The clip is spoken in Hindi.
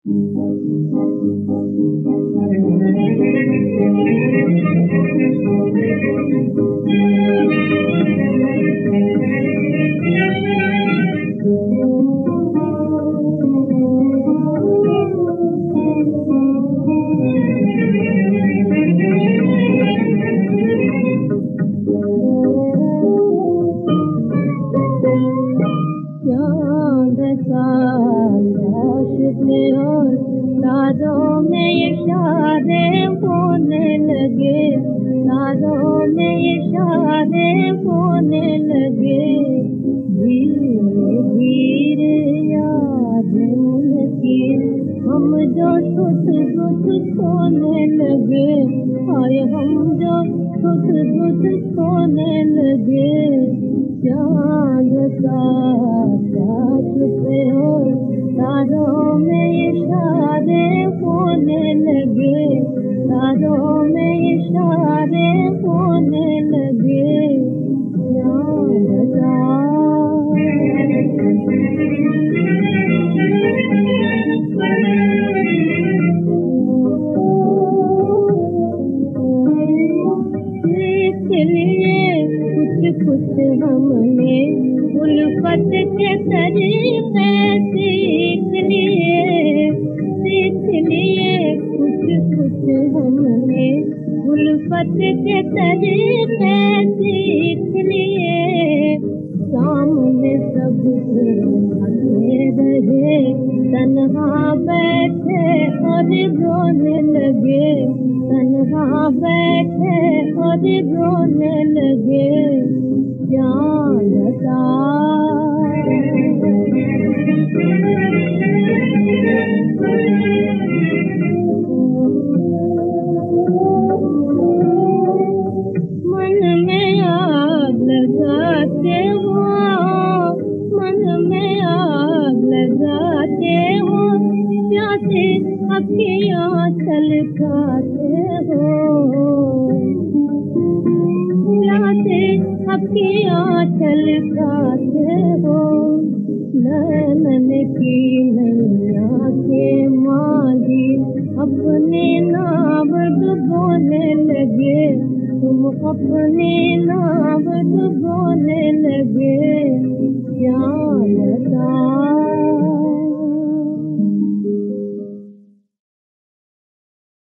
रातों में इशारे होने लगे, रातों में इशारे होने लगे, धीरे धीरे यादें की हम जो सुध बुध सोने लगे, आए हम जो सुध बुध सोने लगे, चांद का छुपे और रातों में इशारे होने लगे, रातों में इशारे होने लगे, चांद का लिए कुछ कुछ हमने उल्फत के तरीके सीख लिए कुछ कुछ हमने उल्फत के तरीके सीख लिए, सामने सबके हंसे रहे, तन्हा बैठे और रोने लगे, तन्हा बैठे और रोने लगे, जानता मन में आग लगाते हो, मन में आग लगाते हो, प्यासे अखियाँ छलकाते हो, प्यासे अखियाँ छलकाते हो, नैनन की नैया के माली अपने नाव डुबोने लगे, तुम अपने नाव डुबोने लगे, जानता